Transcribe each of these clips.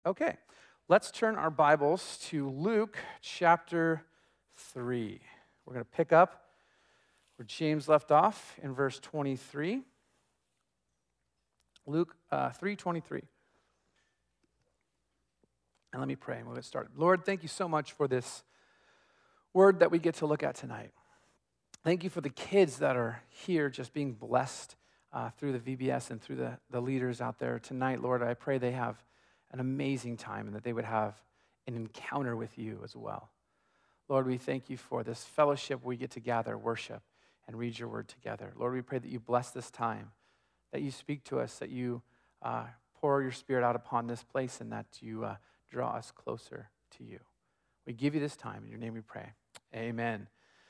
Okay, let's turn our Bibles to Luke chapter 3. We're going to pick up where James left off in verse 23. Luke 3:23. And let me pray and we'll get started. Lord, thank you so much for this word that we get to look at tonight. Thank you for the kids that are here just being blessed through the VBS and through the leaders out there tonight. Lord, I pray they have an amazing time and that they would have an encounter with you as well. Lord, we thank you for this fellowship we get to gather, worship, and read your word together. Lord, we pray that you bless this time, that you speak to us, that you pour your spirit out upon this place, and that you draw us closer to you. We give you this time. In your name we pray. Amen.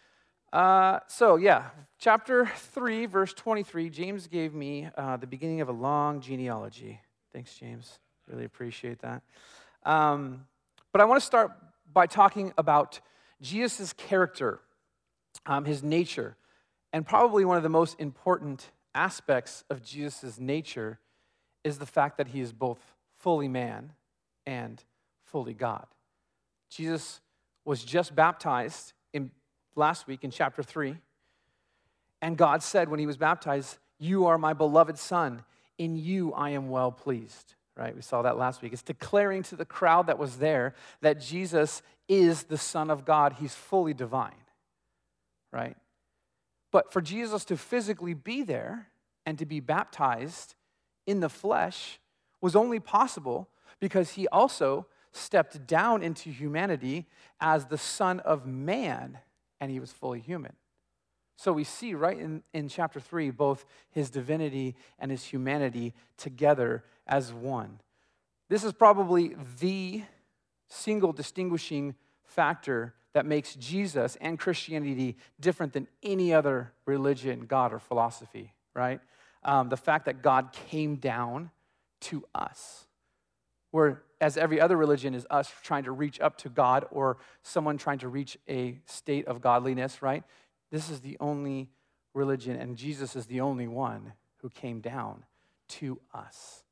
Chapter 3, verse 23, James gave me the beginning of a long genealogy. Thanks, James. Really appreciate that. But I want to start by talking about Jesus' character, his nature, and probably one of the most important aspects of Jesus' nature is the fact that he is both fully man and fully God. Jesus was just baptized last week in chapter 3, and God said when he was baptized, "You are my beloved Son, in you I am well pleased." Right? We saw that last week. It's declaring to the crowd that was there that Jesus is the Son of God. He's fully divine, right? But for Jesus to physically be there and to be baptized in the flesh was only possible because he also stepped down into humanity as the Son of Man, and he was fully human. So we see right in chapter 3 both his divinity and his humanity together as one. This is probably the single distinguishing factor that makes Jesus and Christianity different than any other religion, God, or philosophy, right? The fact that God came down to us. Whereas every other religion is us trying to reach up to God or someone trying to reach a state of godliness, right? This is the only religion, and Jesus is the only one who came down to us.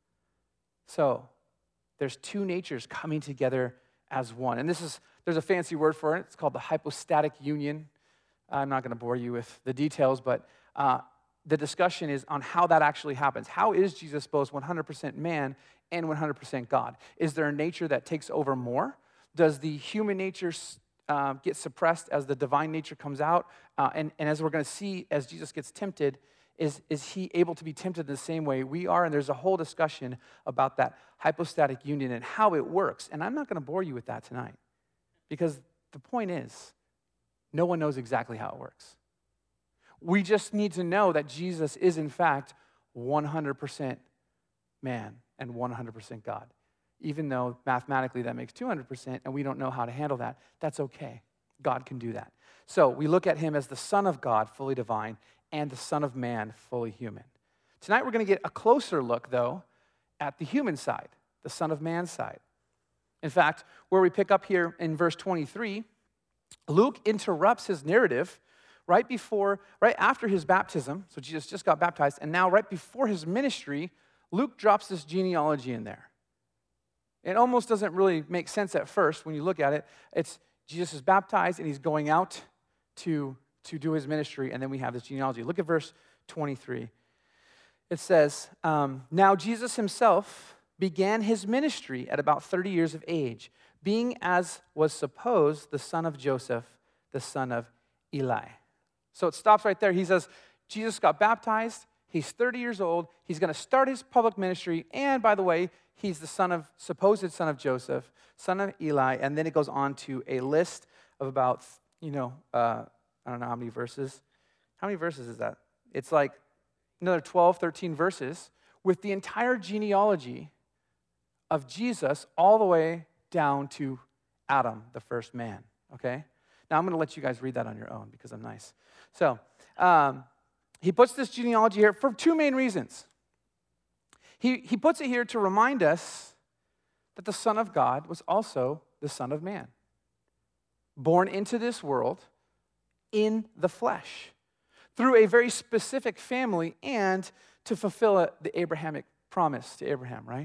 So, there's two natures coming together as one. And there's a fancy word for it. It's called the hypostatic union. I'm not going to bore you with the details, but the discussion is on how that actually happens. How is Jesus both 100% man and 100% God? Is there a nature that takes over more? Does the human nature get suppressed as the divine nature comes out? And as we're going to see, as Jesus gets tempted, is he able to be tempted the same way we are? And there's a whole discussion about that hypostatic union and how it works. And I'm not going to bore you with that tonight because the point is, no one knows exactly how it works. We just need to know that Jesus is, in fact, 100% man and 100% God. Even though mathematically that makes 200% and we don't know how to handle that, that's okay. God can do that. So we look at him as the Son of God, fully divine, and the Son of Man, fully human. Tonight we're going to get a closer look, though, at the human side, the Son of Man side. In fact, where we pick up here in verse 23, Luke interrupts his narrative right after his baptism. So Jesus just got baptized, and now right before his ministry, Luke drops this genealogy in there. It almost doesn't really make sense at first when you look at it. It's Jesus is baptized, and he's going out to do his ministry, and then we have this genealogy. Look at verse 23. It says, "Now Jesus himself began his ministry at about 30 years of age, being as was supposed the son of Joseph, the son of Eli." So it stops right there. He says, Jesus got baptized. He's 30 years old. He's going to start his public ministry. And by the way, he's the supposed son of Joseph, son of Eli. And then it goes on to a list of about, I don't know how many verses. How many verses is that? It's like another 12, 13 verses with the entire genealogy of Jesus all the way down to Adam, the first man, okay? Now, I'm going to let you guys read that on your own because I'm nice. So, he puts this genealogy here for two main reasons. He puts it here to remind us that the Son of God was also the Son of Man, born into this world in the flesh, through a very specific family and to fulfill the Abrahamic promise to Abraham, right?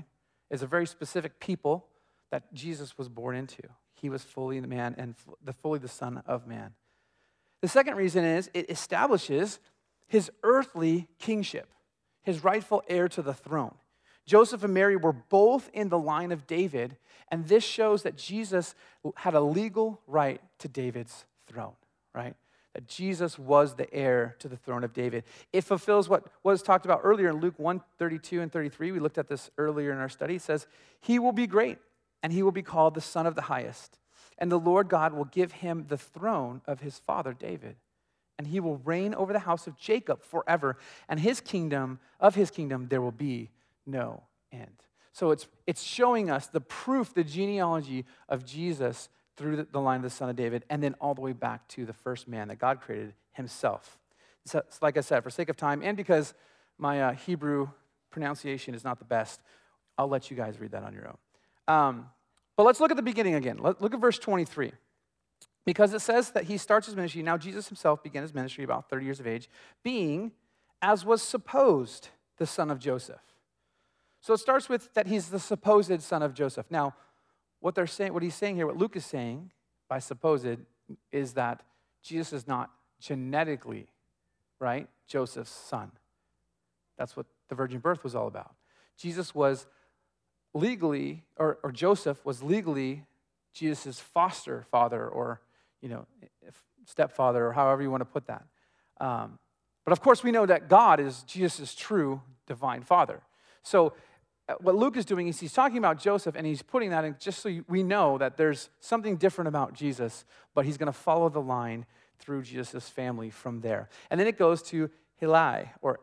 is a very specific people that Jesus was born into. He was fully the man and fully the Son of Man. The second reason is it establishes his earthly kingship, his rightful heir to the throne. Joseph and Mary were both in the line of David, and this shows that Jesus had a legal right to David's throne, right? That Jesus was the heir to the throne of David. It fulfills what was talked about earlier in Luke 1:32 and 33. We looked at this earlier in our study. It says, he will be great, and he will be called the Son of the Highest. And the Lord God will give him the throne of his father David. And he will reign over the house of Jacob forever. And of his kingdom, there will be no end. So it's showing us the proof, the genealogy of Jesus through the line of the Son of David, and then all the way back to the first man that God created himself. So like I said, for sake of time, and because my Hebrew pronunciation is not the best, I'll let you guys read that on your own. But let's look at the beginning again. Look at verse 23. Because it says that he starts his ministry. Now Jesus himself began his ministry about 30 years of age, being, as was supposed, the son of Joseph. So it starts with that he's the supposed son of Joseph. Now, what he's saying here, what Luke is saying by supposed, is that Jesus is not genetically, right, Joseph's son. That's what the virgin birth was all about. Jesus was legally, or Joseph was legally Jesus' foster father, or stepfather, or however you want to put that. But of course, we know that God is Jesus' true divine father. So what Luke is doing is he's talking about Joseph, and he's putting that in just so we know that there's something different about Jesus, but he's going to follow the line through Jesus' family from there. And then it goes to Eli.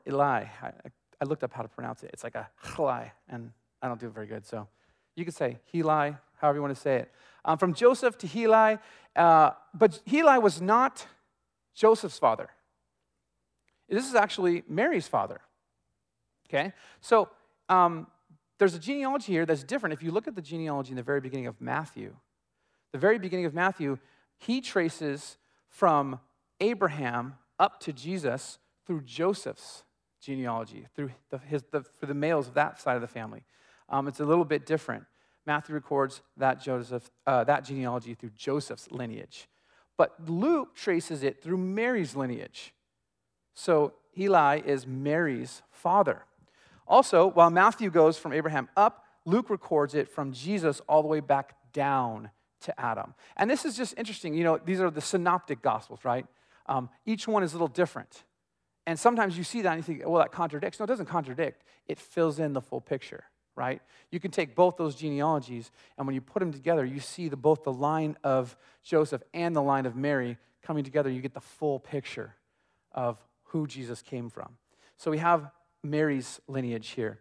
I looked up how to pronounce it. It's like a Heli, and I don't do it very good. So you could say Heli, however you want to say it. From Joseph to Heli, but Heli was not Joseph's father. This is actually Mary's father. Okay? So there's a genealogy here that's different. If you look at the genealogy in the very beginning of Matthew, he traces from Abraham up to Jesus through Joseph's genealogy, through the males of that side of the family. It's a little bit different. Matthew records that genealogy through Joseph's lineage. But Luke traces it through Mary's lineage. So Eli is Mary's father. Also, while Matthew goes from Abraham up, Luke records it from Jesus all the way back down to Adam. And this is just interesting. These are the synoptic gospels, right? Each one is a little different. And sometimes you see that and you think, well, that contradicts. No, it doesn't contradict. It fills in the full picture, right? You can take both those genealogies, and when you put them together, you see both the line of Joseph and the line of Mary coming together. You get the full picture of who Jesus came from. So we have Mary's lineage here.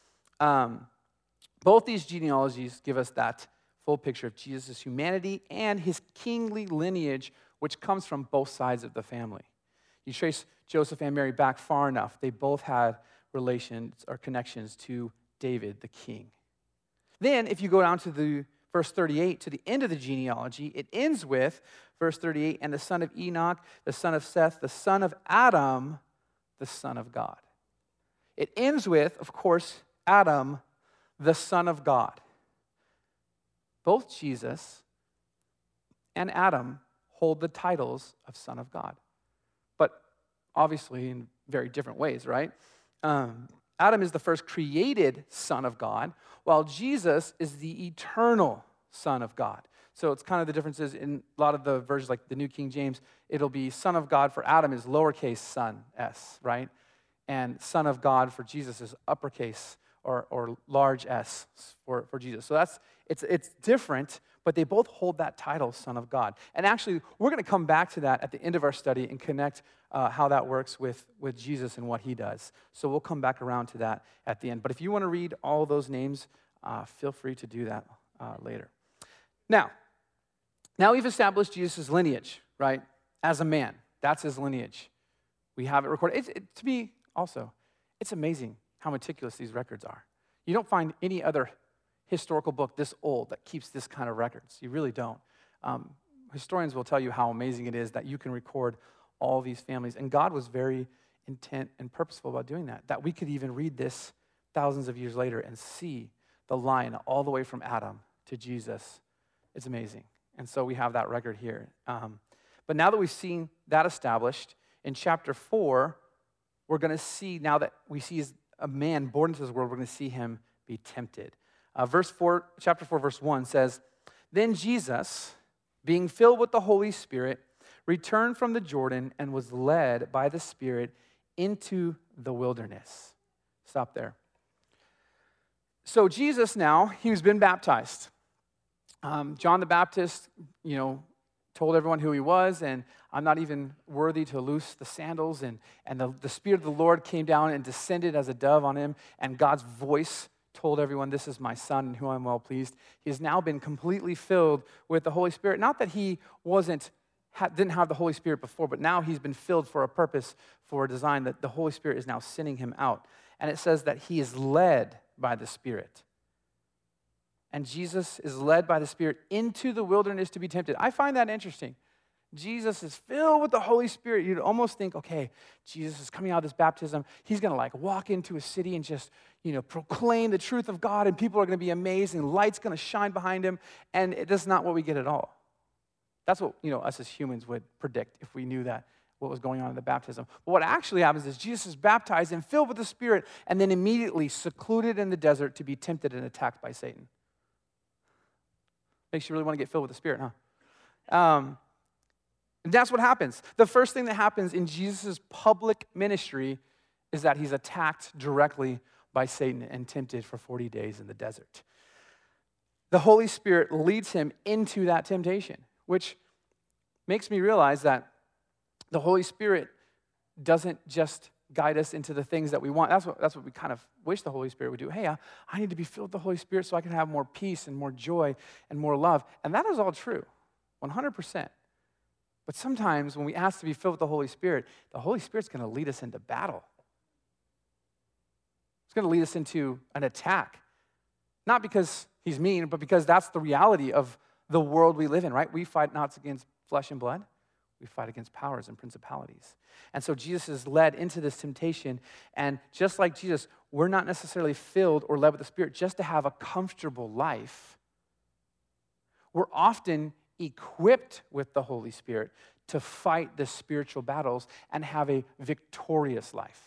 Both these genealogies give us that full picture of Jesus' humanity and his kingly lineage, which comes from both sides of the family. You trace Joseph and Mary back far enough, they both had relations or connections to David, the king. Then, if you go down to the verse 38, to the end of the genealogy, it ends with verse 38, and the son of Enoch, the son of Seth, the son of Adam, the son of God. It ends with, of course, Adam, the son of God. Both Jesus and Adam hold the titles of son of God, but obviously in very different ways, right? Adam is the first created son of God, while Jesus is the eternal son of God. So it's kind of the differences in a lot of the versions, like the New King James, it'll be son of God for Adam is lowercase son, S, right? And son of God for Jesus is uppercase or large S for Jesus. So it's different, but they both hold that title, Son of God. And actually, we're going to come back to that at the end of our study and connect how that works with Jesus and what he does. So we'll come back around to that at the end. But if you want to read all those names, feel free to do that later. Now we've established Jesus' lineage, right? As a man. That's his lineage. We have it recorded. It's amazing how meticulous these records are. You don't find any other historical book this old that keeps this kind of records. You really don't. Historians will tell you how amazing it is that you can record all these families. And God was very intent and purposeful about doing that we could even read this thousands of years later and see the line all the way from Adam to Jesus. It's amazing. And so we have that record here. But now that we've seen that established, in chapter 4, we're going to see, now that we see a man born into this world, we're going to see him be tempted. Chapter 4, verse 1 says, "Then Jesus, being filled with the Holy Spirit, returned from the Jordan and was led by the Spirit into the wilderness." Stop there. So Jesus now, he's been baptized. John the Baptist, told everyone who he was, and I'm not even worthy to loose the sandals, and the Spirit of the Lord came down and descended as a dove on him, and God's voice told everyone, "This is my Son in whom I'm well pleased." He has now been completely filled with the Holy Spirit. Not that he didn't have the Holy Spirit before, but now he's been filled for a purpose, for a design, that the Holy Spirit is now sending him out. And it says that he is led by the Spirit. And Jesus is led by the Spirit into the wilderness to be tempted. I find that interesting. Jesus is filled with the Holy Spirit. You'd almost think, okay, Jesus is coming out of this baptism. He's going to walk into a city and just, proclaim the truth of God, and people are going to be amazed, and light's going to shine behind him. And that's not what we get at all. That's what, us as humans would predict if we knew that, what was going on in the baptism. But what actually happens is Jesus is baptized and filled with the Spirit, and then immediately secluded in the desert to be tempted and attacked by Satan. Makes you really want to get filled with the Spirit, huh? And that's what happens. The first thing that happens in Jesus' public ministry is that he's attacked directly by Satan and tempted for 40 days in the desert. The Holy Spirit leads him into that temptation, which makes me realize that the Holy Spirit doesn't just guide us into the things that we want. That's what we kind of wish the Holy Spirit would do. Hey, I need to be filled with the Holy Spirit so I can have more peace and more joy and more love. And that is all true, 100%. But sometimes when we ask to be filled with the Holy Spirit's going to lead us into battle. It's going to lead us into an attack. Not because he's mean, but because that's the reality of the world we live in, right? We fight not against flesh and blood. We fight against powers and principalities. And so Jesus is led into this temptation. And just like Jesus, we're not necessarily filled or led with the Spirit just to have a comfortable life. We're often equipped with the Holy Spirit to fight the spiritual battles and have a victorious life.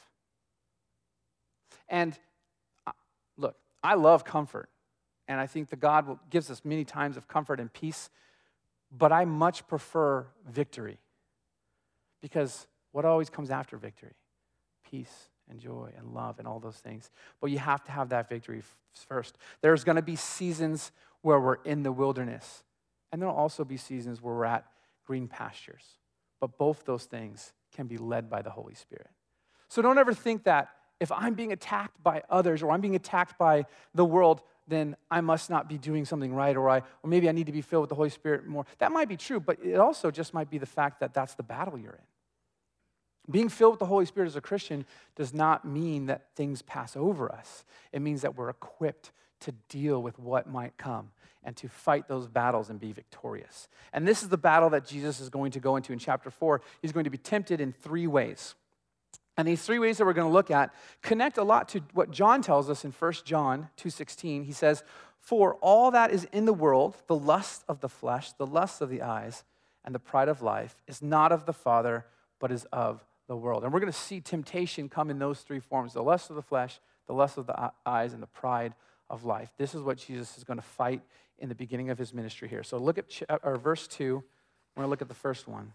And look, I love comfort. And I think that God gives us many times of comfort and peace. But I much prefer victory. Because what always comes after victory? Peace and joy and love and all those things. But you have to have that victory first. There's going to be seasons where we're in the wilderness. And there'll also be seasons where we're at green pastures. But both those things can be led by the Holy Spirit. So don't ever think that if I'm being attacked by others or I'm being attacked by the world, then I must not be doing something right, or maybe I need to be filled with the Holy Spirit more. That might be true, but it also just might be the fact that that's the battle you're in. Being filled with the Holy Spirit as a Christian does not mean that things pass over us. It means that we're equipped to deal with what might come and to fight those battles and be victorious. And this is the battle that Jesus is going to go into in chapter 4. He's going to be tempted in 3 ways. And these 3 ways that we're going to look at connect a lot to what John tells us in 1 John 2:16. He says, "For all that is in the world, the lust of the flesh, the lust of the eyes, and the pride of life, is not of the Father, but is of the world." And we're going to see temptation come in those 3 forms: the lust of the flesh, the lust of the eyes, and the pride of life. This is what Jesus is going to fight in the beginning of his ministry here. So look at verse 2. We're going to look at the first one.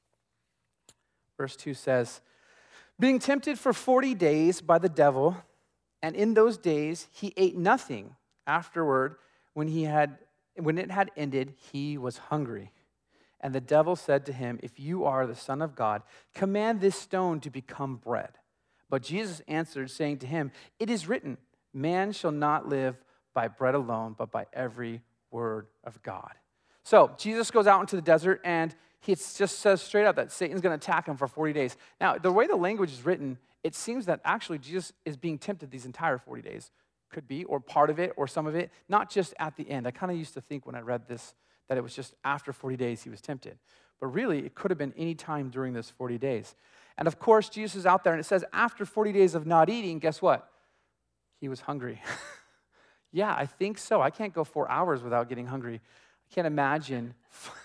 Verse 2 says, "Being tempted for 40 days by the devil, and in those days he ate nothing. Afterward, when it had ended, he was hungry. And the devil said to him, 'If you are the Son of God, command this stone to become bread.' But Jesus answered, saying to him, 'It is written, man shall not live by bread alone, but by every word of God.'" So Jesus goes out into the desert, and he just says straight up that Satan's going to attack him for 40 days. Now, the way the language is written, it seems that actually Jesus is being tempted these entire 40 days. Could be, or part of it, or some of it, not just at the end. I kind of used to think when I read this that it was just after 40 days he was tempted. But really, it could have been any time during those 40 days. And of course, Jesus is out there, and it says after 40 days of not eating, guess what? He was hungry. Yeah, I think so. I can't go 4 hours without getting hungry. I can't imagine.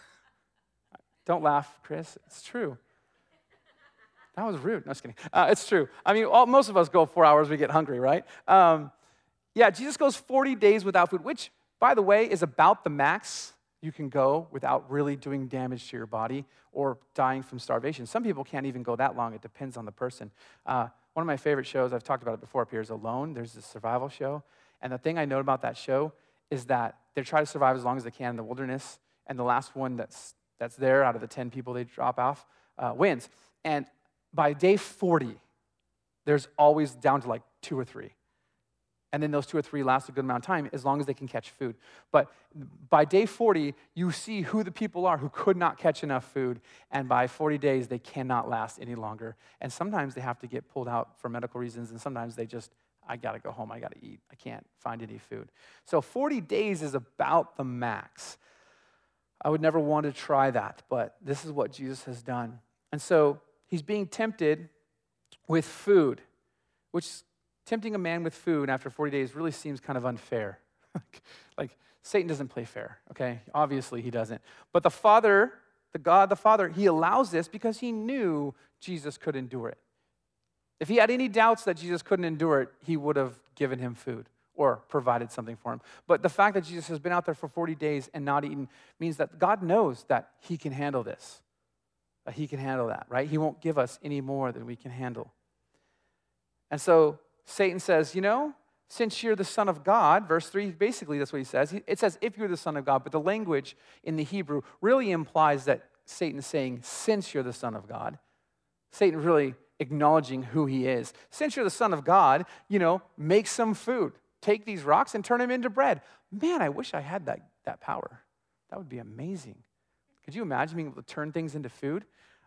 Don't laugh, Chris. It's true. That was rude. No, just kidding. It's true. I mean, most of us go 4 hours, we get hungry, right? Yeah, Jesus goes 40 days without food, which, by the way, is about the max you can go without really doing damage to your body or dying from starvation. Some people can't even go that long. It depends on the person. One of my favorite shows, I've talked about it before up here, is Alone. There's this survival show. And the thing I know about that show is that they try to survive as long as they can in the wilderness, and the last one that's there out of the 10 people they drop off wins. And by day 40, there's always down to like 2 or 3. And then those 2 or 3 last a good amount of time as long as they can catch food. But by day 40, you see who the people are who could not catch enough food. And by 40 days, they cannot last any longer. And sometimes they have to get pulled out for medical reasons. And sometimes they just, I got to go home. I got to eat. I can't find any food. So 40 days is about the max. I would never want to try that. But this is what Jesus has done. And so he's being tempted with food, which tempting a man with food after 40 days really seems kind of unfair. Like, Satan doesn't play fair, okay? Obviously, he doesn't. But the Father, God the Father, he allows this because he knew Jesus could endure it. If he had any doubts that Jesus couldn't endure it, he would have given him food or provided something for him. But the fact that Jesus has been out there for 40 days and not eaten means that God knows that he can handle this. That he can handle that, right? He won't give us any more than we can handle. And so Satan says, since you're the Son of God, verse 3, basically that's what he says. It says, if you're the Son of God, but the language in the Hebrew really implies that Satan is saying, since you're the Son of God. Satan really acknowledging who he is. Since you're the Son of God, make some food. Take these rocks and turn them into bread. Man, I wish I had that power. That would be amazing. Could you imagine being able to turn things into food?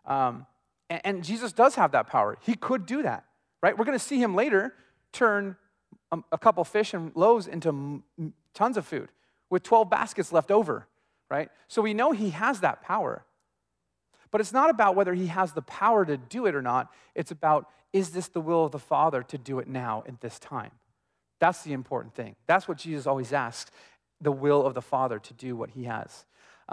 And Jesus does have that power. He could do that, right? We're going to see him later turn a couple fish and loaves into tons of food with 12 baskets left over, right? So we know he has that power. But it's not about whether he has the power to do it or not. It's about, is this the will of the Father to do it now at this time? That's the important thing. That's what Jesus always asks, the will of the Father to do what he has.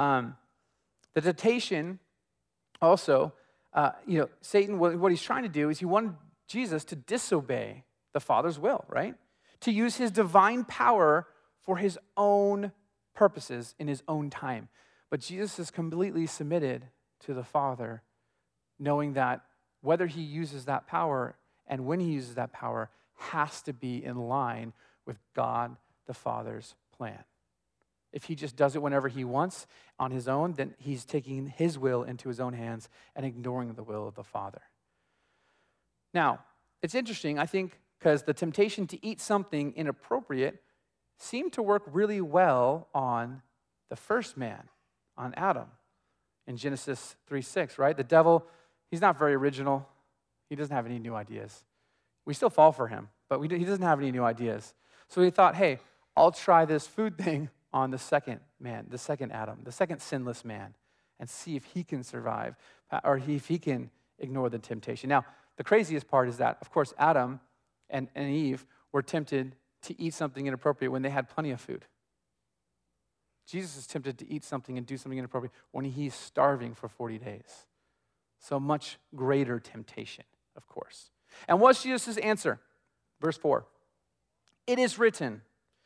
The temptation also, Satan, what he's trying to do is he wanted Jesus to disobey the Father's will, right? To use his divine power for his own purposes in his own time. But Jesus is completely submitted to the Father, knowing that whether he uses that power and when he uses that power has to be in line with God the Father's plan. If he just does it whenever he wants on his own, then he's taking his will into his own hands and ignoring the will of the Father. Now, it's interesting, I think, because the temptation to eat something inappropriate seemed to work really well on the first man, on Adam, in Genesis 3:6, right? The devil, he's not very original. He doesn't have any new ideas. We still fall for him, but he doesn't have any new ideas. So he thought, hey, I'll try this food thing on the second man, the second Adam, the second sinless man, and see if he can survive, or if he can ignore the temptation. Now, the craziest part is that, of course, Adam and Eve were tempted to eat something inappropriate when they had plenty of food. Jesus is tempted to eat something and do something inappropriate when he's starving for 40 days. So much greater temptation, of course. And what's Jesus' answer? Verse 4. It is written,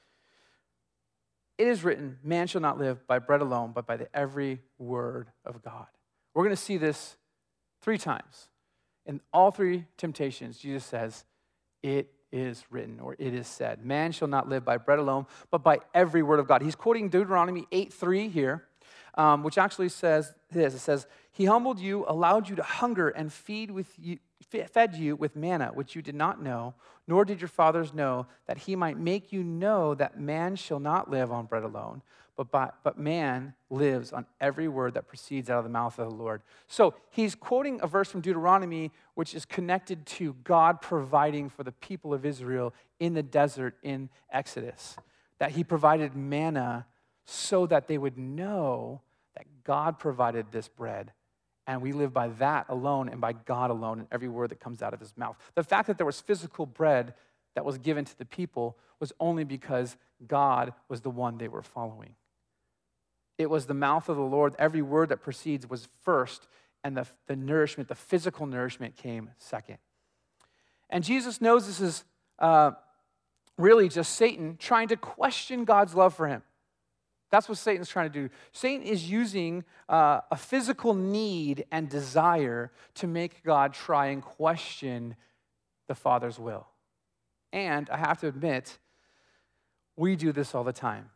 man shall not live by bread alone, but by the every word of God. We're going to see this 3 times. In all 3 temptations, Jesus says, it is written, or it is said. Man shall not live by bread alone, but by every word of God. He's quoting Deuteronomy 8:3 here, which actually says this. It says, he humbled you, allowed you to hunger, and fed you with manna, which you did not know, nor did your fathers know, that he might make you know that man shall not live on bread alone, but man lives on every word that proceeds out of the mouth of the Lord. So he's quoting a verse from Deuteronomy, which is connected to God providing for the people of Israel in the desert in Exodus, that he provided manna so that they would know that God provided this bread. And we live by that alone and by God alone and every word that comes out of his mouth. The fact that there was physical bread that was given to the people was only because God was the one they were following. It was the mouth of the Lord. Every word that proceeds was first, and the nourishment, the physical nourishment came second. And Jesus knows this is really just Satan trying to question God's love for him. That's what Satan's trying to do. Satan is using a physical need and desire to make God try and question the Father's will. And I have to admit, we do this all the time.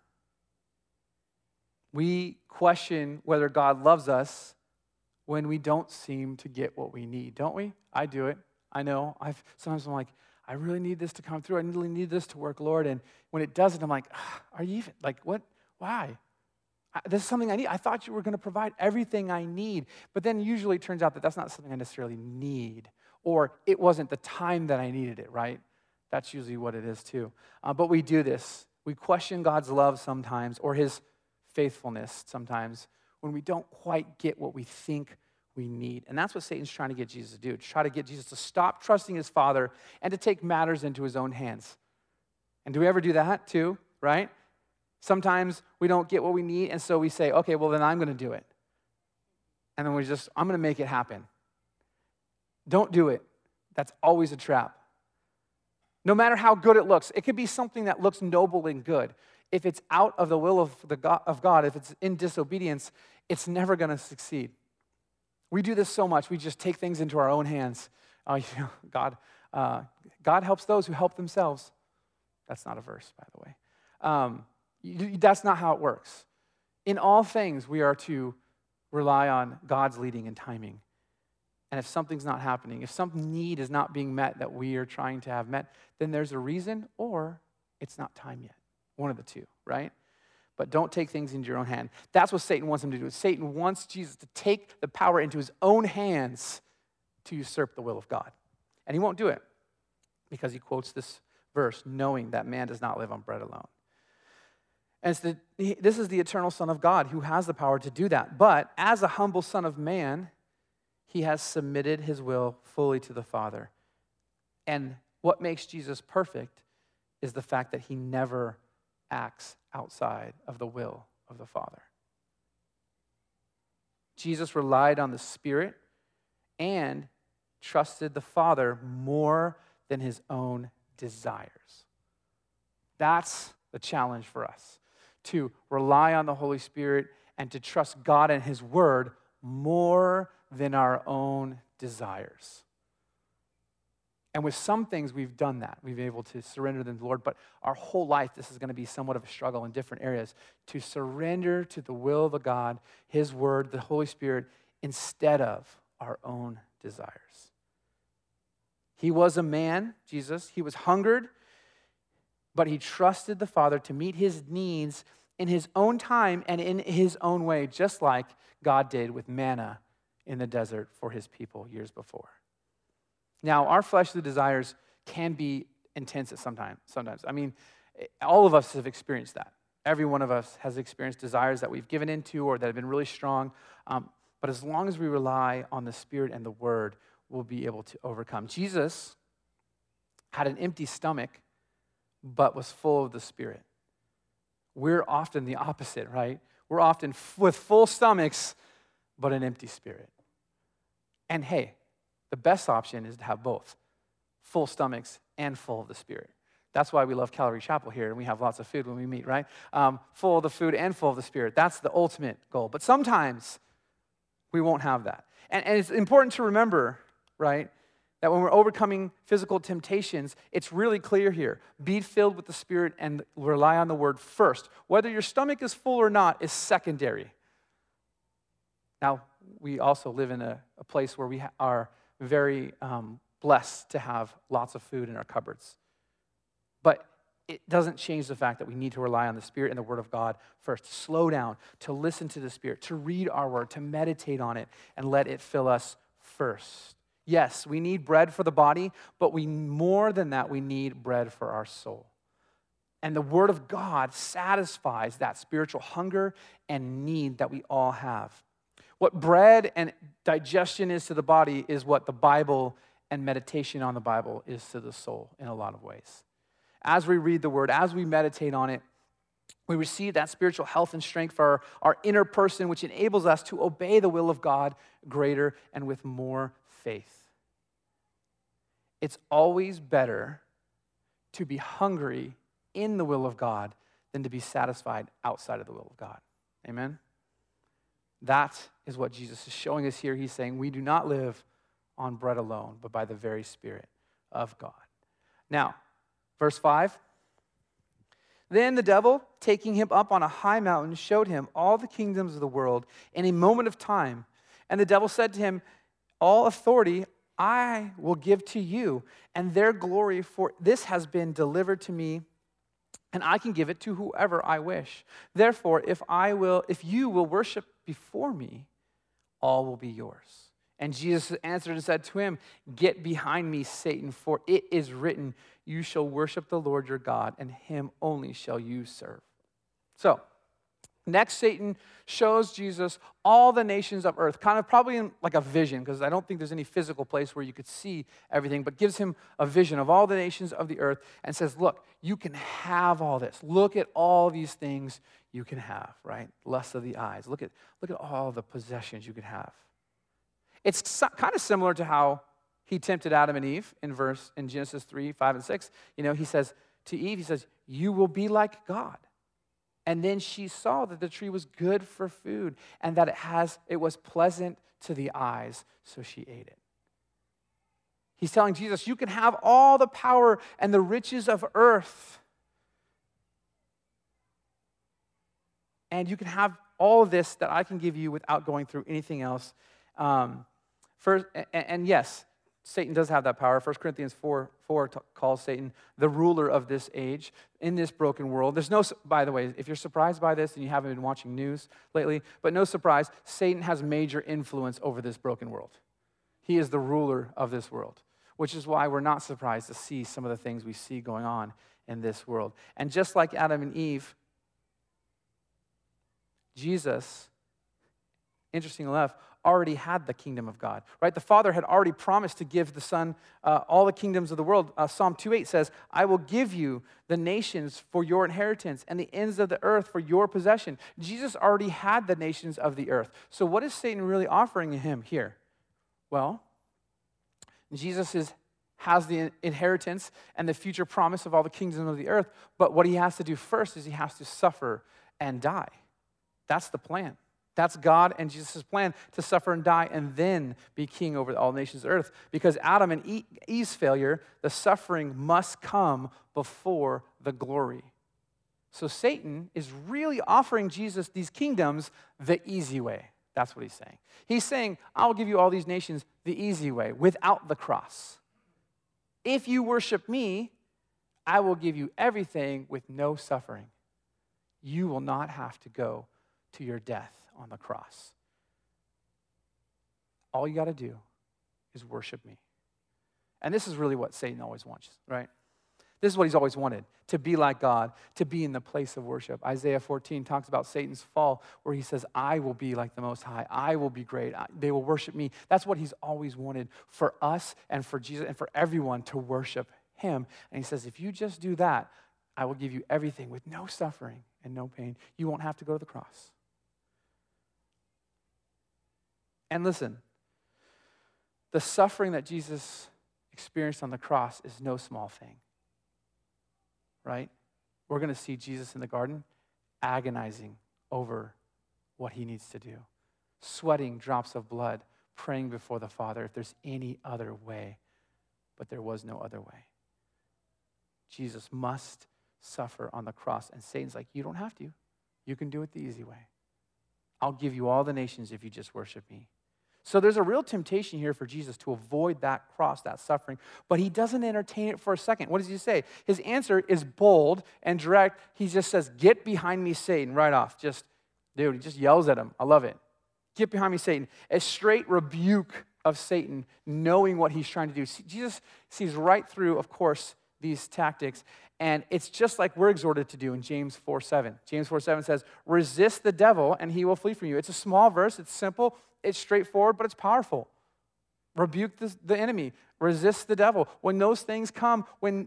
We question whether God loves us when we don't seem to get what we need, don't we? I do it. I know. Sometimes I'm like, I really need this to come through. I really need this to work, Lord. And when it doesn't, I'm like, are you even, like, what? Why? This is something I need. I thought you were going to provide everything I need. But then usually it turns out that that's not something I necessarily need. Or it wasn't the time that I needed it, right? That's usually what it is too. But we do this. We question God's love sometimes, or his faithfulness sometimes, when we don't quite get what we think we need. And that's what Satan's trying to get Jesus to do, to try to get Jesus to stop trusting his Father and to take matters into his own hands. And do we ever do that too, right? Sometimes we don't get what we need, and so we say, okay, well, then I'm going to do it. And then I'm going to make it happen. Don't do it. That's always a trap. No matter how good it looks, it could be something that looks noble and good. If it's out of the will of God, if it's in disobedience, it's never going to succeed. We do this so much. We just take things into our own hands. God helps those who help themselves. That's not a verse, by the way. That's not how it works. In all things, we are to rely on God's leading and timing. And if something's not happening, if some need is not being met that we are trying to have met, then there's a reason, or it's not time yet. One of the two, right? But don't take things into your own hand. That's what Satan wants him to do. Satan wants Jesus to take the power into his own hands to usurp the will of God. And he won't do it because he quotes this verse, knowing that man does not live on bread alone. And this is the eternal Son of God who has the power to do that. But as a humble son of man, he has submitted his will fully to the Father. And what makes Jesus perfect is the fact that he never acts outside of the will of the Father. Jesus relied on the Spirit and trusted the Father more than his own desires. That's the challenge for us, to rely on the Holy Spirit and to trust God and his word more than our own desires. And with some things, we've done that. We've been able to surrender them to the Lord, but our whole life, this is going to be somewhat of a struggle in different areas, to surrender to the will of God, his word, the Holy Spirit, instead of our own desires. He was a man, Jesus. He was hungered, but he trusted the Father to meet his needs in his own time and in his own way, just like God did with manna in the desert for his people years before. Now, our fleshly desires can be intense at sometimes. I mean, all of us have experienced that. Every one of us has experienced desires that we've given into or that have been really strong. But as long as we rely on the Spirit and the Word, we'll be able to overcome. Jesus had an empty stomach, but was full of the Spirit. We're often the opposite, right? We're often with full stomachs, but an empty spirit. And hey, the best option is to have both, full stomachs and full of the Spirit. That's why we love Calvary Chapel here, and we have lots of food when we meet, right? Full of the food and full of the Spirit. That's the ultimate goal. But sometimes we won't have that. And it's important to remember, right, that when we're overcoming physical temptations, it's really clear here. Be filled with the Spirit and rely on the Word first. Whether your stomach is full or not is secondary. Now, we also live in a place where we are very blessed to have lots of food in our cupboards. But it doesn't change the fact that we need to rely on the Spirit and the Word of God first. To slow down, to listen to the Spirit, to read our Word, to meditate on it, and let it fill us first. Yes, we need bread for the body, but more than that, we need bread for our soul. And the Word of God satisfies that spiritual hunger and need that we all have. What bread and digestion is to the body is what the Bible and meditation on the Bible is to the soul in a lot of ways. as we read the word, as we meditate on it, we receive that spiritual health and strength for our inner person, which enables us to obey the will of God greater and with more faith. It's always better to be hungry in the will of God than to be satisfied outside of the will of God. Amen? That is what Jesus is showing us here. He's saying we do not live on bread alone, but by the very Spirit of God. Now, verse 5. Then the devil, taking him up on a high mountain, showed him all the kingdoms of the world in a moment of time. And the devil said to him, all authority I will give to you, and their glory, for this has been delivered to me, and I can give it to whoever I wish. Therefore, if you will worship before me, all will be yours. And Jesus answered and said to him, get behind me, Satan, for it is written, you shall worship the Lord your God, and him only shall you serve. So, next, Satan shows Jesus all the nations of earth, kind of probably in like a vision, because I don't think there's any physical place where you could see everything, but gives him a vision of all the nations of the earth and says, look, you can have all this. Look at all these things you can have, right? Lust of the eyes. Look at all the possessions you can have. It's kind of similar to how he tempted Adam and Eve in Genesis 3, 5, and 6. You know, he says to Eve, he says, you will be like God. And then she saw that the tree was good for food and that it was pleasant to the eyes, so she ate it. He's telling Jesus, you can have all the power and the riches of earth. And you can have all of this that I can give you without going through anything else. Yes, Satan does have that power. 1 Corinthians 4 calls Satan the ruler of this age in this broken world. By the way, if you're surprised by this and you haven't been watching news lately, but no surprise, Satan has major influence over this broken world. He is the ruler of this world, which is why we're not surprised to see some of the things we see going on in this world. And just like Adam and Eve, Jesus, interesting enough, already had the kingdom of God, right? The Father had already promised to give the Son all the kingdoms of the world. Psalm 2:8 says, I will give you the nations for your inheritance and the ends of the earth for your possession. Jesus already had the nations of the earth. So what is Satan really offering him here? Well, Jesus has the inheritance and the future promise of all the kingdoms of the earth, but what he has to do first is he has to suffer and die. That's the plan. That's God and Jesus' plan, to suffer and die and then be king over all nations of earth. Because Adam and Eve's failure, the suffering must come before the glory. So Satan is really offering Jesus these kingdoms the easy way. That's what he's saying. He's saying, I'll give you all these nations the easy way, without the cross. If you worship me, I will give you everything with no suffering. You will not have to go to your death on the cross. All you got to do is worship me. And this is really what Satan always wants, right? This is what he's always wanted, to be like God, to be in the place of worship. Isaiah 14 talks about Satan's fall, where he says, I will be like the Most High. I will be great. They will worship me. That's what he's always wanted for us and for Jesus and for everyone to worship him. And he says, if you just do that, I will give you everything with no suffering and no pain. You won't have to go to the cross. And listen, the suffering that Jesus experienced on the cross is no small thing, right? We're going to see Jesus in the garden agonizing over what he needs to do, sweating drops of blood, praying before the Father if there's any other way, but there was no other way. Jesus must suffer on the cross, and Satan's like, you don't have to. You can do it the easy way. I'll give you all the nations if you just worship me. So there's a real temptation here for Jesus to avoid that cross, that suffering, but he doesn't entertain it for a second. What does he say? His answer is bold and direct. He just says, get behind me, Satan, right off. He just yells at him. I love it. Get behind me, Satan. A straight rebuke of Satan, knowing what he's trying to do. Jesus sees right through, of course, these tactics, and it's just like we're exhorted to do in James 4:7. James 4:7 says, resist the devil and he will flee from you. It's a small verse, it's simple, it's straightforward, but it's powerful. Rebuke the enemy, resist the devil. When those things come, when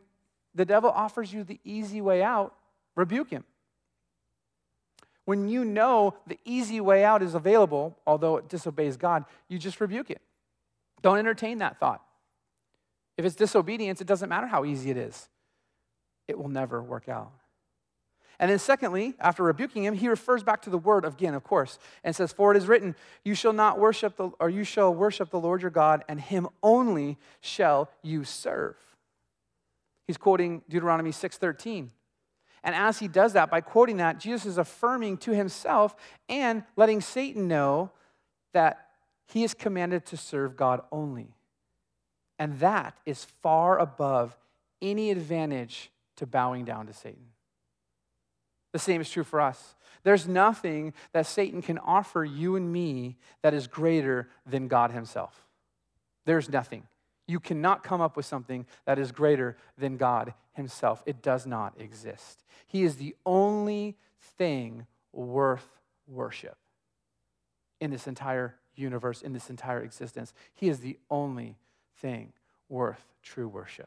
the devil offers you the easy way out, rebuke him. When you know the easy way out is available, although it disobeys God, you just rebuke it. Don't entertain that thought. If it's disobedience, it doesn't matter how easy it is. It will never work out. And then secondly, after rebuking him, he refers back to the word again, of course, and says, "For it is written, you shall worship the Lord your God, and him only shall you serve." He's quoting Deuteronomy 6:13. And as he does that, by quoting that, Jesus is affirming to himself and letting Satan know that he is commanded to serve God only. And that is far above any advantage to bowing down to Satan. The same is true for us. There's nothing that Satan can offer you and me that is greater than God himself. There's nothing. You cannot come up with something that is greater than God himself. It does not exist. He is the only thing worth worship in this entire universe, in this entire existence. He is the only thing worth true worship.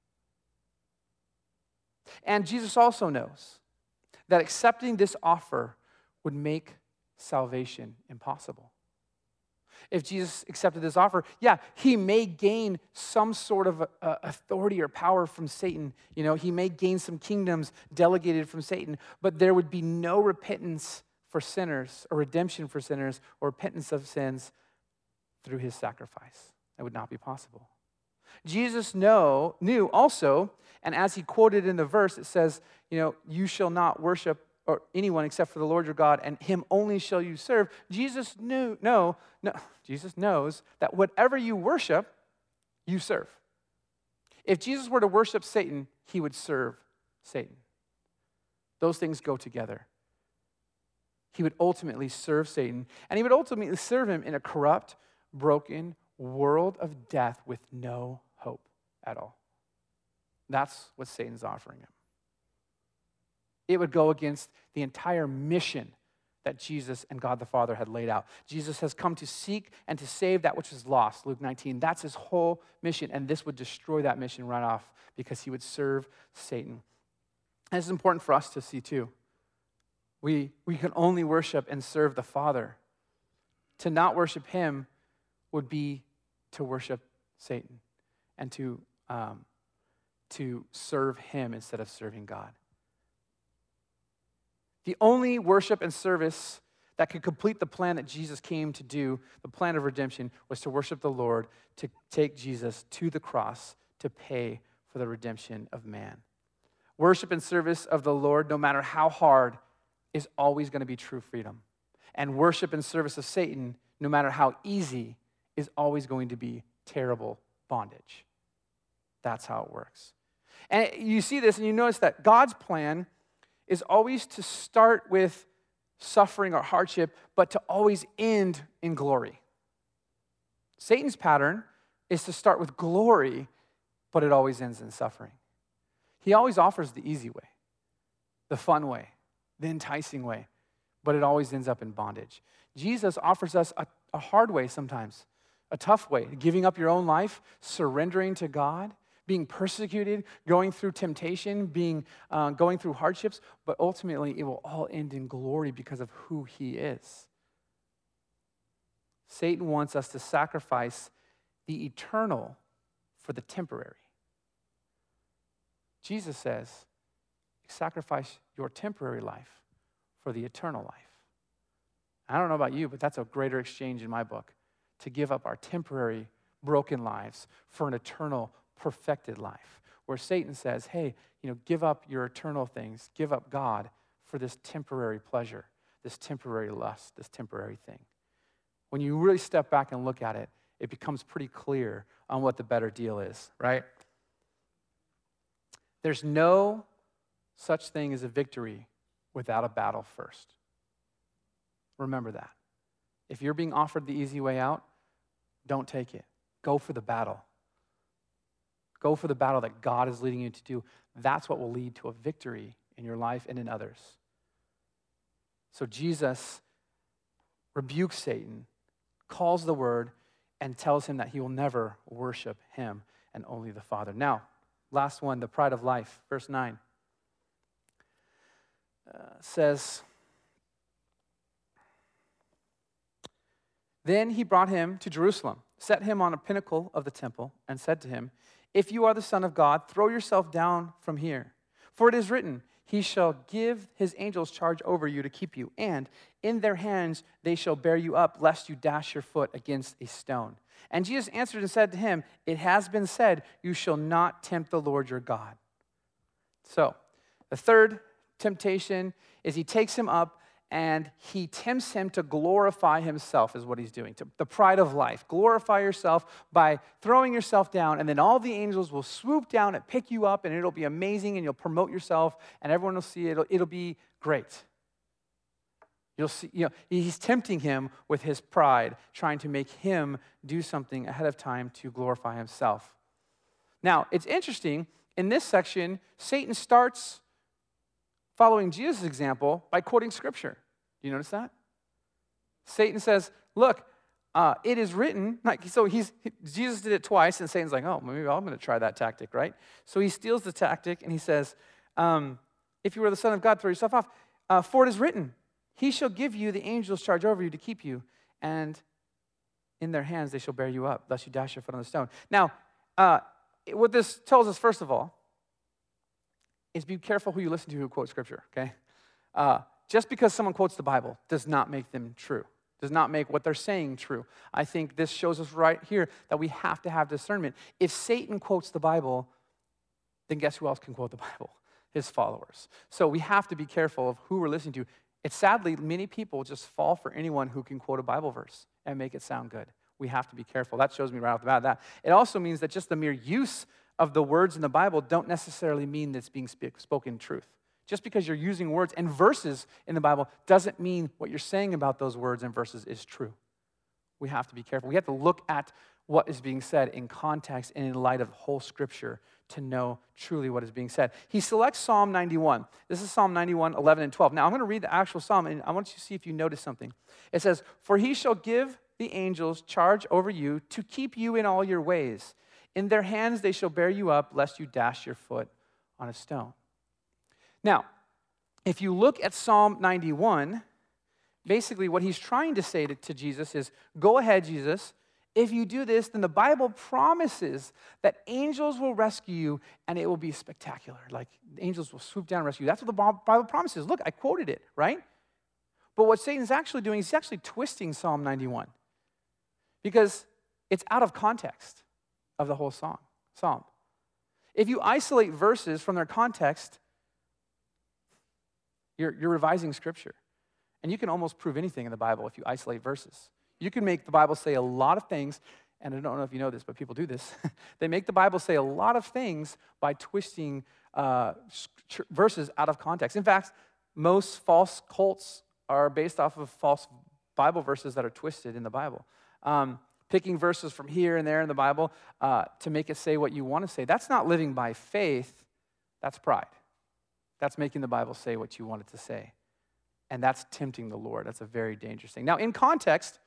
And Jesus also knows that accepting this offer would make salvation impossible. If Jesus accepted this offer, yeah, he may gain some sort of authority or power from Satan. You know, he may gain some kingdoms delegated from Satan, but there would be no repentance for sinners or redemption for sinners or repentance of sins through his sacrifice. That would not be possible. Jesus knew also, and as he quoted in the verse, it says, you shall not worship or anyone except for the Lord your God, and him only shall you serve. Jesus knows that whatever you worship, you serve. If Jesus were to worship Satan, he would serve Satan. Those things go together. He would ultimately serve Satan, and he would ultimately serve him in a corrupt, broken world of death with no hope at all. That's what Satan's offering him. It would go against the entire mission that Jesus and God the Father had laid out. Jesus has come to seek and to save that which is lost, Luke 19. That's his whole mission, and this would destroy that mission right off because he would serve Satan. And this is important for us to see too. We can only worship and serve the Father. To not worship him would be to worship Satan and to serve him instead of serving God. The only worship and service that could complete the plan that Jesus came to do, the plan of redemption, was to worship the Lord, to take Jesus to the cross to pay for the redemption of man. Worship and service of the Lord, no matter how hard, is always going to be true freedom. And worship and service of Satan, no matter how easy, is always going to be terrible bondage. That's how it works. And you see this and you notice that God's plan is always to start with suffering or hardship, but to always end in glory. Satan's pattern is to start with glory, but it always ends in suffering. He always offers the easy way, the fun way, the enticing way, but it always ends up in bondage. Jesus offers us a hard way sometimes, a tough way, giving up your own life, surrendering to God, being persecuted, going through temptation, going through hardships, but ultimately it will all end in glory because of who he is. Satan wants us to sacrifice the eternal for the temporary. Jesus says, sacrifice your temporary life for the eternal life. I don't know about you, but that's a greater exchange in my book, to give up our temporary broken lives for an eternal perfected life, where Satan says, hey, give up your eternal things, give up God for this temporary pleasure, this temporary lust, this temporary thing. When you really step back and look at it, it becomes pretty clear on what the better deal is, right? There's no such thing as a victory without a battle first. Remember that. If you're being offered the easy way out, don't take it. Go for the battle. Go for the battle that God is leading you to do. That's what will lead to a victory in your life and in others. So Jesus rebukes Satan, calls the word, and tells him that he will never worship him and only the Father. Now, last one, the pride of life. Verse 9 says, "Then he brought him to Jerusalem, set him on a pinnacle of the temple, and said to him, 'If you are the Son of God, throw yourself down from here. For it is written, He shall give his angels charge over you to keep you, and in their hands they shall bear you up, lest you dash your foot against a stone.' And Jesus answered and said to him, 'It has been said, you shall not tempt the Lord your God.'" So, the third temptation is he takes him up and he tempts him to glorify himself, is what he's doing. The pride of life. Glorify yourself by throwing yourself down, and then all the angels will swoop down and pick you up, and it'll be amazing, and you'll promote yourself, and everyone will see it. It'll be great. You'll see, he's tempting him with his pride, trying to make him do something ahead of time to glorify himself. Now, it's interesting, in this section, Satan starts following Jesus' example by quoting Scripture. Do you notice that? Satan says, look, it is written, Jesus did it twice, and Satan's like, oh, maybe I'm going to try that tactic, right? So he steals the tactic, and he says, if you were the Son of God, throw yourself off. For it is written, He shall give you the angels charge over you to keep you, and in their hands they shall bear you up, lest you dash your foot on the stone. Now, what this tells us, first of all, is be careful who you listen to who quotes Scripture, okay? Just because someone quotes the Bible does not make them true, does not make what they're saying true. I think this shows us right here that we have to have discernment. If Satan quotes the Bible, then guess who else can quote the Bible? His followers. So we have to be careful of who we're listening to. It's sadly, many people just fall for anyone who can quote a Bible verse and make it sound good. We have to be careful. That shows me right off the bat that. It also means that just the mere use of the words in the Bible don't necessarily mean that it's being spoken truth. Just because you're using words and verses in the Bible doesn't mean what you're saying about those words and verses is true. We have to be careful. We have to look at what is being said in context and in light of whole Scripture to know truly what is being said. He selects Psalm 91. This is Psalm 91, 11, and 12. Now, I'm going to read the actual psalm, and I want you to see if you notice something. It says, "For he shall give the angels charge over you to keep you in all your ways. In their hands they shall bear you up, lest you dash your foot on a stone." Now, if you look at Psalm 91, basically what he's trying to say to Jesus is, go ahead, Jesus. If you do this, then the Bible promises that angels will rescue you, and it will be spectacular. Like, the angels will swoop down and rescue you. That's what the Bible promises. Look, I quoted it, right? But what Satan's actually doing is he's actually twisting Psalm 91 because it's out of context of the whole psalm. If you isolate verses from their context, you're revising Scripture. And you can almost prove anything in the Bible if you isolate verses. You can make the Bible say a lot of things, and I don't know if you know this, but people do this. They make the Bible say a lot of things by twisting verses out of context. In fact, most false cults are based off of false Bible verses that are twisted in the Bible. Picking verses from here and there in the Bible to make it say what you want to say. That's not living by faith. That's pride. That's making the Bible say what you want it to say. And that's tempting the Lord. That's a very dangerous thing. Now, in context,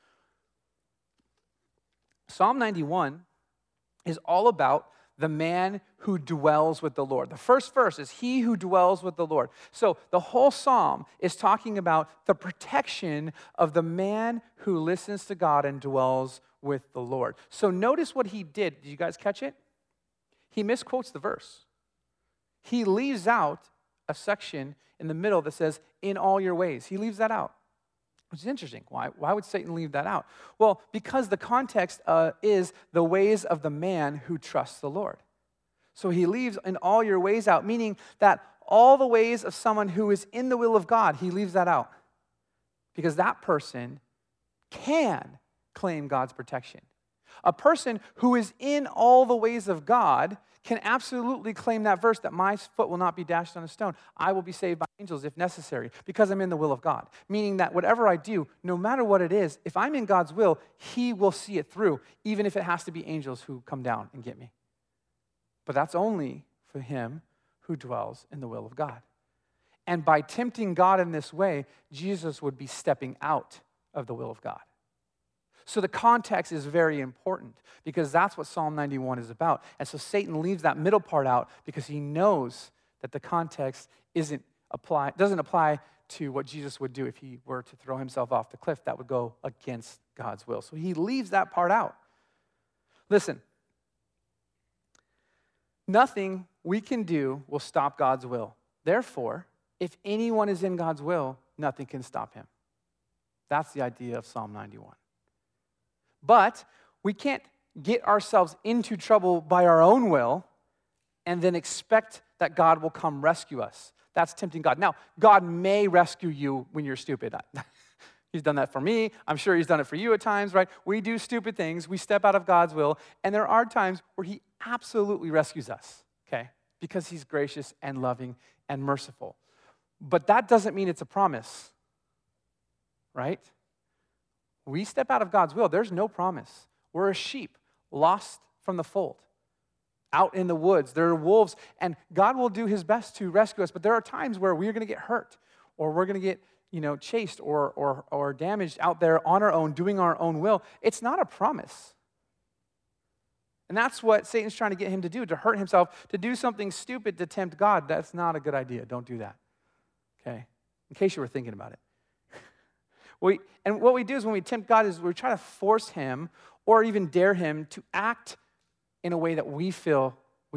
Psalm 91 is all about the man who dwells with the Lord. The first verse is he who dwells with the Lord. So the whole psalm is talking about the protection of the man who listens to God and dwells with the Lord. So notice what he did. Did you guys catch it? He misquotes the verse. He leaves out a section in the middle that says, in all your ways. He leaves that out, which is interesting. Why would Satan leave that out? Well, because the context is the ways of the man who trusts the Lord. So he leaves in all your ways out, meaning that all the ways of someone who is in the will of God, he leaves that out. Because that person can claim God's protection. A person who is in all the ways of God can absolutely claim that verse that my foot will not be dashed on a stone. I will be saved by angels if necessary because I'm in the will of God. Meaning that whatever I do, no matter what it is, if I'm in God's will, he will see it through, even if it has to be angels who come down and get me. But that's only for him who dwells in the will of God. And by tempting God in this way, Jesus would be stepping out of the will of God. So the context is very important because that's what Psalm 91 is about. And so Satan leaves that middle part out because he knows that the context doesn't apply to what Jesus would do if he were to throw himself off the cliff. That would go against God's will. So he leaves that part out. Listen, nothing we can do will stop God's will. Therefore, if anyone is in God's will, nothing can stop him. That's the idea of Psalm 91. But we can't get ourselves into trouble by our own will and then expect that God will come rescue us. That's tempting God. Now, God may rescue you when you're stupid. He's done that for me. I'm sure he's done it for you at times, right? We do stupid things. We step out of God's will. And there are times where he absolutely rescues us, okay? Because he's gracious and loving and merciful. But that doesn't mean it's a promise, right? We step out of God's will, there's no promise. We're a sheep lost from the fold, out in the woods. There are wolves, and God will do his best to rescue us, but there are times where we're going to get hurt, or we're going to get chased or damaged out there on our own, doing our own will. It's not a promise. And that's what Satan's trying to get him to do, to hurt himself, to do something stupid to tempt God. That's not a good idea. Don't do that, okay? In case you were thinking about it. And what we do is when we tempt God is we try to force him or even dare him to act in a way that we feel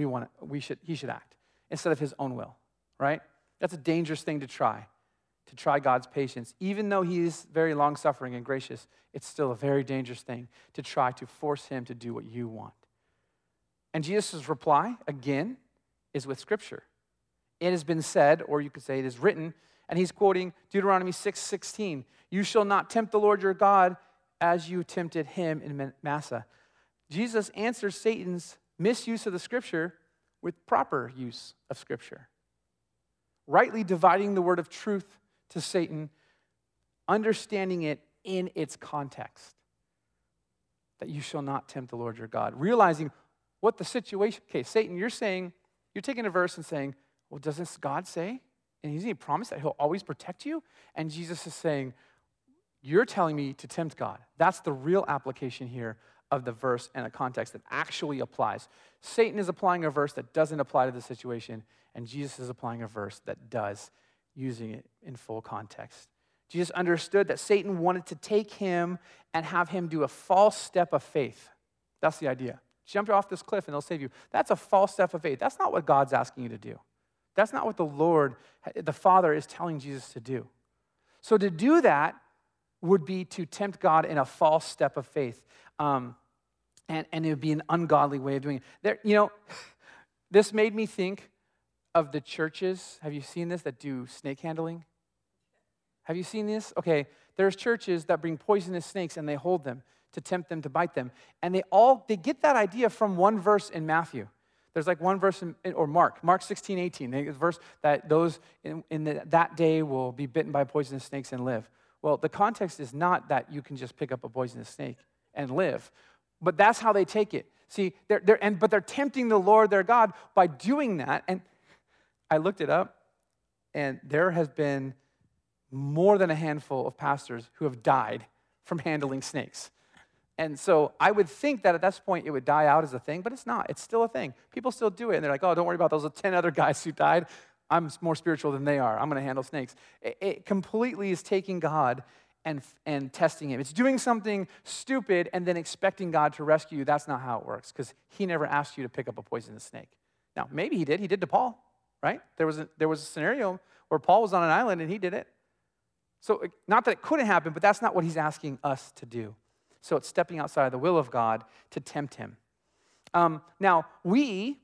he should act instead of his own will, right? That's a dangerous thing to try God's patience. Even though he is very long-suffering and gracious, it's still a very dangerous thing to try to force him to do what you want. And Jesus' reply, again, is with Scripture. It has been said, or you could say it is written, and he's quoting Deuteronomy 6:16. You shall not tempt the Lord your God as you tempted him in Massah. Jesus answers Satan's misuse of the Scripture with proper use of Scripture. Rightly dividing the word of truth to Satan, understanding it in its context. That you shall not tempt the Lord your God. Realizing what the situation, okay, Satan, you're taking a verse and saying, well, doesn't God say? And he's going to promise that he'll always protect you? And Jesus is saying, you're telling me to tempt God. That's the real application here of the verse and a context that actually applies. Satan is applying a verse that doesn't apply to the situation, and Jesus is applying a verse that does, using it in full context. Jesus understood that Satan wanted to take him and have him do a false step of faith. That's the idea. Jump off this cliff and they'll save you. That's a false step of faith. That's not what God's asking you to do. That's not what the Lord, the Father, is telling Jesus to do. So to do that would be to tempt God in a false step of faith. And it would be an ungodly way of doing it. This made me think of the churches. Have you seen this that do snake handling? Have you seen this? Okay, there's churches that bring poisonous snakes and they hold them to tempt them to bite them. And they get that idea from one verse in Matthew. There's like one verse or Mark 16:18. There's a verse that those in that day will be bitten by poisonous snakes and live. Well, the context is not that you can just pick up a poisonous snake and live, but that's how they take it. See, but they're tempting the Lord their God by doing that. And I looked it up, and there has been more than a handful of pastors who have died from handling snakes. And so I would think that at this point it would die out as a thing, but it's not. It's still a thing. People still do it, and they're like, oh, don't worry about those 10 other guys who died. I'm more spiritual than they are. I'm going to handle snakes. It completely is taking God and testing him. It's doing something stupid and then expecting God to rescue you. That's not how it works, because he never asked you to pick up a poisonous snake. Now, maybe he did. He did to Paul, right? There was a scenario where Paul was on an island and he did it. So not that it couldn't happen, but that's not what he's asking us to do. So it's stepping outside the will of God to tempt him. Now, we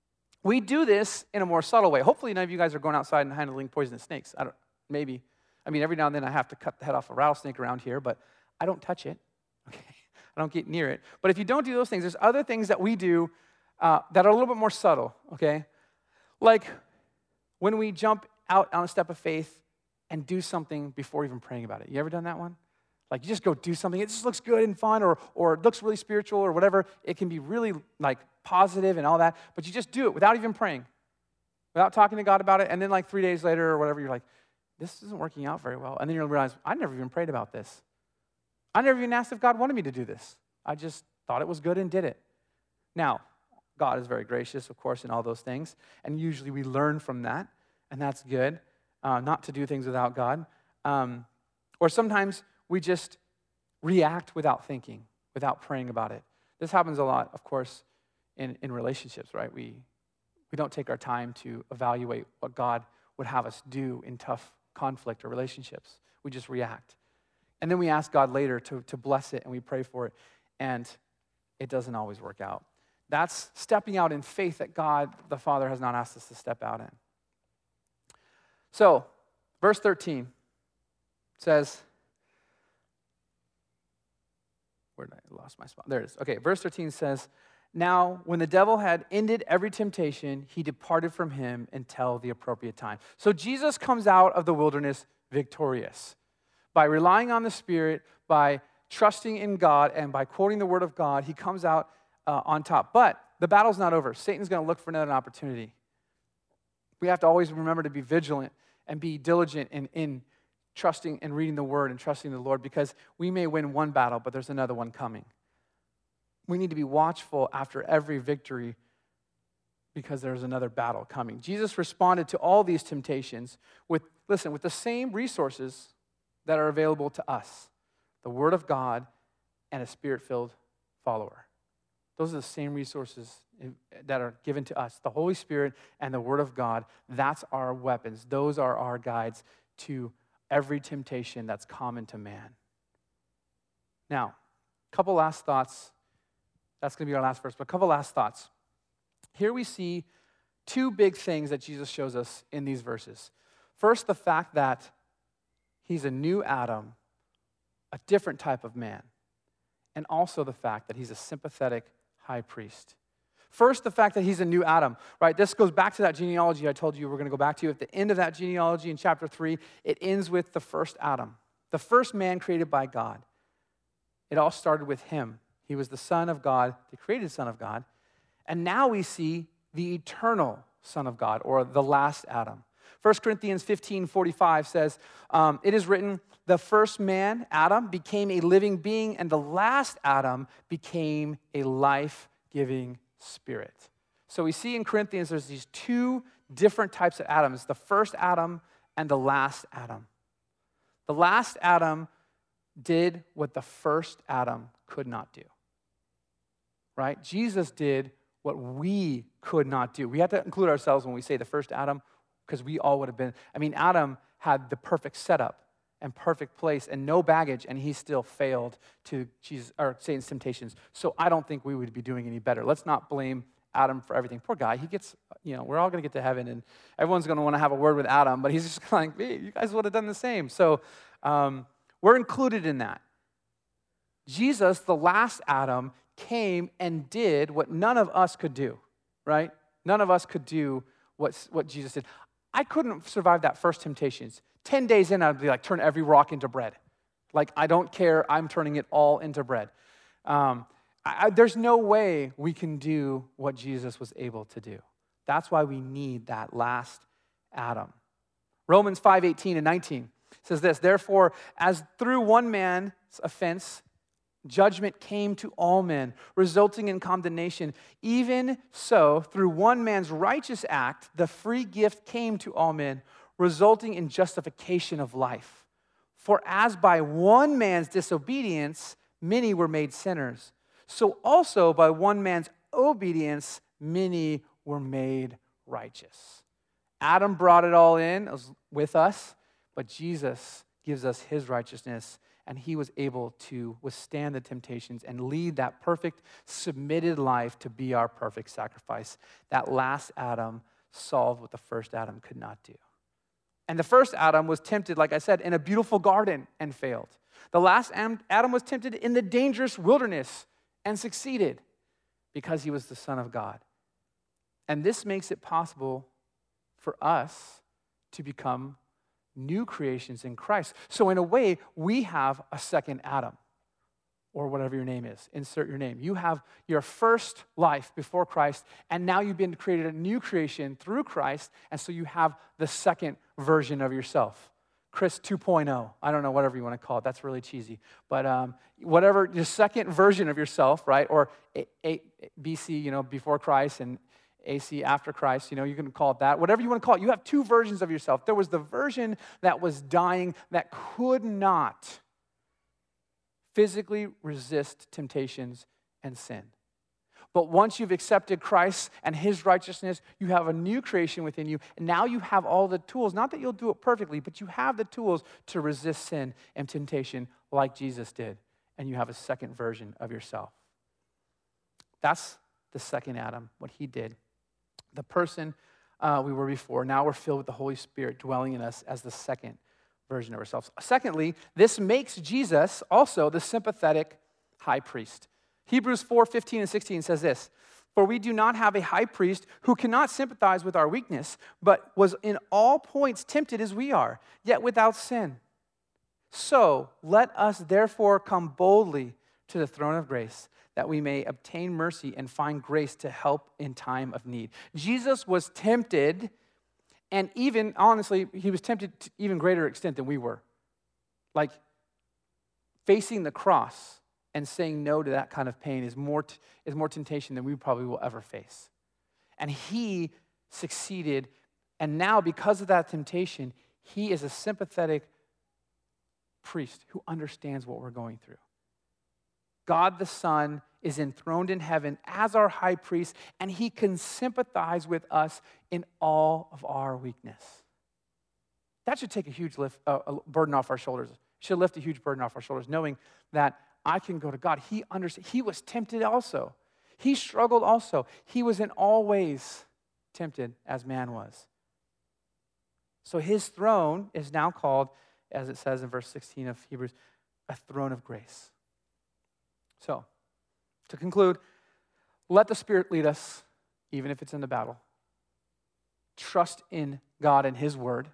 do this in a more subtle way. Hopefully none of you guys are going outside and handling poisonous snakes. Maybe. I mean, every now and then I have to cut the head off a rattlesnake around here, but I don't touch it. Okay, I don't get near it. But if you don't do those things, there's other things that we do that are a little bit more subtle, okay? Like when we jump out on a step of faith and do something before even praying about it. You ever done that one? Like you just go do something, it just looks good and fun, or it looks really spiritual or whatever. It can be really like positive and all that, but you just do it without even praying, without talking to God about it, and then like 3 days later or whatever, you're like, this isn't working out very well. And then you'll realize, I never even prayed about this. I never even asked if God wanted me to do this. I just thought it was good and did it. Now, God is very gracious, of course, in all those things, and usually we learn from that, and that's good, not to do things without God. Or sometimes we just react without thinking, without praying about it. This happens a lot, of course, in relationships, right? We don't take our time to evaluate what God would have us do in tough conflict or relationships. We just react. And then we ask God later to bless it, and we pray for it, and it doesn't always work out. That's stepping out in faith that God, the Father, has not asked us to step out in. So, verse 13 says, where did I lost my spot? There it is. Okay, verse 13 says, now, when the devil had ended every temptation, he departed from him until the appropriate time. So Jesus comes out of the wilderness victorious. By relying on the Spirit, by trusting in God, and by quoting the Word of God, he comes out on top. But the battle's not over. Satan's going to look for another opportunity. We have to always remember to be vigilant and be diligent in trusting and reading the Word and trusting the Lord, because we may win one battle, but there's another one coming. We need to be watchful after every victory because there's another battle coming. Jesus responded to all these temptations with the same resources that are available to us: the Word of God and a Spirit-filled follower. Those are the same resources that are given to us: the Holy Spirit and the Word of God. That's our weapons. Those are our guides to every temptation that's common to man. Now, a couple last thoughts. That's going to be our last verse, but a couple last thoughts. Here we see two big things that Jesus shows us in these verses. First, the fact that he's a new Adam, a different type of man, and also the fact that he's a sympathetic high priest. First, the fact that he's a new Adam, right? This goes back to that genealogy I told you we're going to go back to. At the end of that genealogy in chapter 3, it ends with the first Adam, the first man created by God. It all started with him. He was the Son of God, the created Son of God. And now we see the eternal Son of God, or the last Adam. 1 Corinthians 15:45 says, it is written, the first man, Adam, became a living being, and the last Adam became a life-giving spirit. So we see in Corinthians there's these two different types of Adams, the first Adam and the last Adam. The last Adam did what the first Adam could not do. Right? Jesus did what we could not do. We have to include ourselves when we say the first Adam, because we all would have been. Adam had the perfect setup and perfect place and no baggage, and he still failed to Satan's temptations. So I don't think we would be doing any better. Let's not blame Adam for everything. Poor guy. He gets, we're all going to get to heaven, and everyone's going to want to have a word with Adam, but he's just like, hey, you guys would have done the same. So we're included in that. Jesus, the last Adam, came and did what none of us could do, right? None of us could do what Jesus did. I couldn't survive that first temptations. 10 days in, I'd be like, turn every rock into bread. Like, I don't care, I'm turning it all into bread. There's no way we can do what Jesus was able to do. That's why we need that last Adam. Romans 5:18 and 19 says this, therefore, as through one man's offense, judgment came to all men, resulting in condemnation. Even so, through one man's righteous act, the free gift came to all men, resulting in justification of life. For as by one man's disobedience, many were made sinners, so also by one man's obedience, many were made righteous. Adam brought it all in with us, but Jesus gives us his righteousness, and he was able to withstand the temptations and lead that perfect, submitted life to be our perfect sacrifice. That last Adam solved what the first Adam could not do. And the first Adam was tempted, like I said, in a beautiful garden and failed. The last Adam was tempted in the dangerous wilderness and succeeded because he was the Son of God. And this makes it possible for us to become new creations in Christ. So in a way, we have a second Adam, or whatever your name is. Insert your name. You have your first life before Christ, and now you've been created a new creation through Christ, and so you have the second version of yourself. Chris 2.0. I don't know, whatever you want to call it. That's really cheesy. But whatever, your second version of yourself, right? Or BC, before Christ, and AC after Christ, you can call it that. Whatever you want to call it. You have two versions of yourself. There was the version that was dying, that could not physically resist temptations and sin. But once you've accepted Christ and his righteousness, you have a new creation within you. And now you have all the tools, not that you'll do it perfectly, but you have the tools to resist sin and temptation like Jesus did. And you have a second version of yourself. That's the second Adam, what he did. The person we were before, now we're filled with the Holy Spirit dwelling in us as the second version of ourselves. Secondly, this makes Jesus also the sympathetic high priest. Hebrews 4:15 and 16 says this, "For we do not have a high priest who cannot sympathize with our weakness, but was in all points tempted as we are, yet without sin. So let us therefore come boldly to the throne of grace, that we may obtain mercy and find grace to help in time of need." Jesus was tempted, and even, honestly, he was tempted to even greater extent than we were. Like, facing the cross and saying no to that kind of pain is more temptation than we probably will ever face. And he succeeded, and now because of that temptation, he is a sympathetic priest who understands what we're going through. God the Son is enthroned in heaven as our high priest, and he can sympathize with us in all of our weakness. That should take a huge burden off our shoulders. It should lift a huge burden off our shoulders, knowing that I can go to God. He understands. He was tempted also. He struggled also. He was in all ways tempted as man was. So his throne is now called, as it says in verse 16 of Hebrews, a throne of grace. So, to conclude, let the Spirit lead us, even if it's in the battle. Trust in God and his word.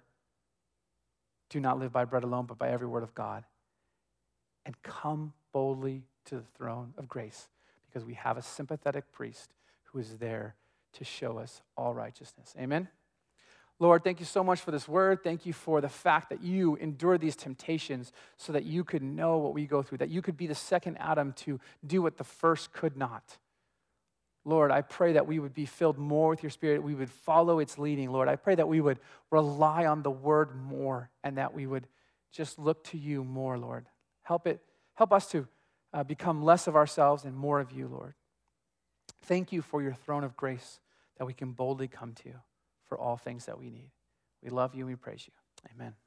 Do not live by bread alone, but by every word of God. And come boldly to the throne of grace, because we have a sympathetic priest who is there to show us all righteousness. Amen? Lord, thank you so much for this word. Thank you for the fact that you endured these temptations so that you could know what we go through, that you could be the second Adam to do what the first could not. Lord, I pray that we would be filled more with your Spirit. We would follow its leading, Lord. I pray that we would rely on the word more and that we would just look to you more, Lord. Help us to become less of ourselves and more of you, Lord. Thank you for your throne of grace that we can boldly come to for all things that we need. We love you and we praise you. Amen.